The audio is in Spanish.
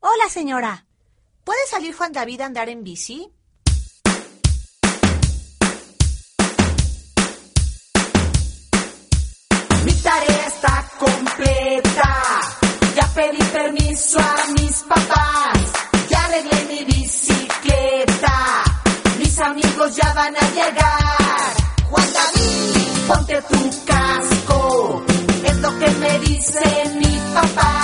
Hola, señora. ¿Puede salir Juan David a andar en bici? Mi tarea está completa. Ya pedí permiso a mis papás. Ya arreglé mi bicicleta. Mis amigos ya van a llegar. Juan David, ponte tu casco. Es lo que me dice mi papá.